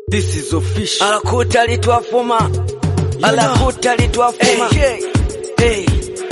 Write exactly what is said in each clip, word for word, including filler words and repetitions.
This is official. Alakuta litwafuma. Alakuta litwafuma. Hey, hey.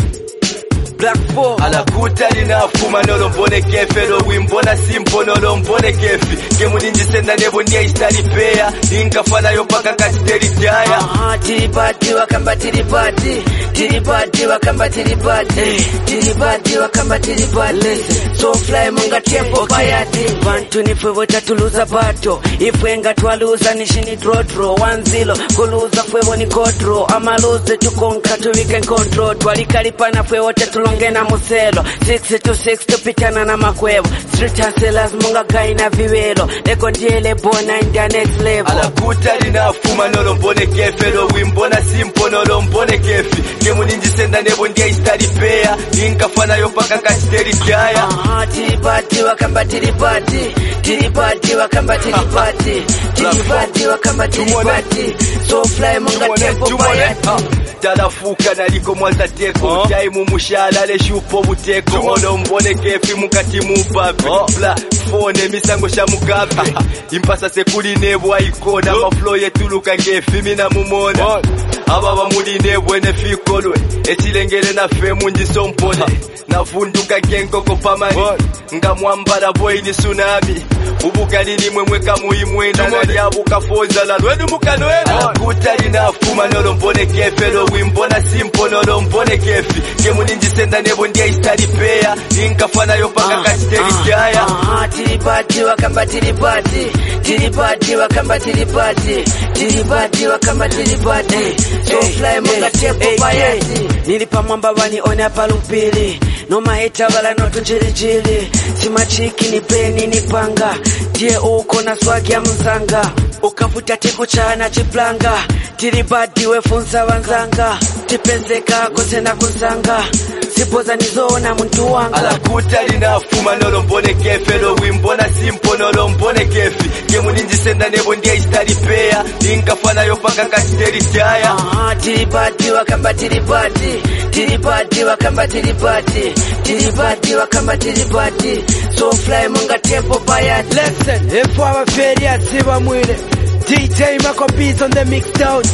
Black four. Alakuta linafuma nolo mbone kefe lo wimbona simpo nolo mbone kefi. Kemu ninji senda nebo niya istaripea. Inkafana yopaka katiteri jaya. Aha, tiripati wakamba tiripati. Tiripati wakamba tiripati. Tiripati wakamba tiripati. So fly munga tempo payati. Bantu nifwevo tatuluza bato. Ifwenga twaluza nishini trotro. One zero kuluza fwevo ni kotro. Ama luze tukonka tu we can control. Twalikalipana fwevo tatulongena muselo. Six to six tupitana na makwevo. Street hustlers munga gaina viwelo. Leko ndiele bona in the next level. Alakuta linafuma nolo mbone kefe lo wimbona simpo nolo mbone kefi. Kemu ninji senda nebo ndiya istaripea. Inkafana yopaka katiteri jaya. Aha, tiripati wakamba tiripati. Tiripati wakamba tiripati. Tiripati wakamba tiripati. So fly munga tempo payati. Talafuka naliko mwanza teko. Jai mumushala le shupo buteko. Olo mbone kefi mukati mupapi. Bla phone misango sha mukapi. Impasa sekuli nebo aikona. Maflow yetuluka ngefi mina mumona. Ababa muli nebo ene fikolwe. Echilengele na femu njiso mpone. Nafunduka genkoko pamani. Nga mwambara boy ni tsunami. Ubukali ni mwemwe kamuimwe. Nana yabuka foza la lwedu mukanwena. Alakuta linafuma nolo mbone kefe lo wimbona simpo nolo mbone kefi. Kemu ninji senda nebo ndiya istaripea. Inkafana yopaka katiteri jaya. Aha, tiripati wakamba tiripati. Tiripati wakamba tiripati. Tiripati wakamba tiripati. So fly munga tempo payati. Nilipa mwamba wani one palupili. No maheta wala no tunjirijili. Sima chiki ni peni ni panga. Die uko na swagi ya mzanga. Ukafuta tiku chana chiplanga. Tiribadi we funza wanzanga. Tipenzeka kose na kuzanga. Sipoza nizona muntu wanga. Alakuta linafuma nolo mbone kefe lo wimbona simpo nolo mbone kefi. Kemu ninji senda nebo ndiya istaripea. Inkafana yopaka katiteri jaya. Aha, tiribadi wakamba tiribadi. Tiribadi wakamba tiribadi. Tiribadi wakamba tiribadi. So fly munga tempo payati. Listen, if our failure siva mwile D J Mako Beats on the mixdown.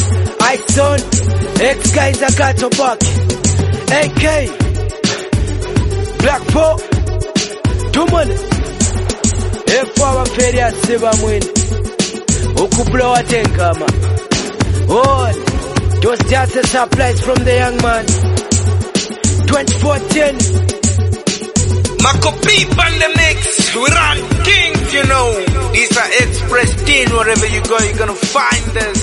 I son X guys I got to back. A K Black four Two money. If our failure siva mwile Ukublowa tenkama. Oh, just just a surprise from the young man. twenty fourteen Mako Peep on the mix. We run kings, you know. These are Express Teen. Wherever you go, you're gonna find us.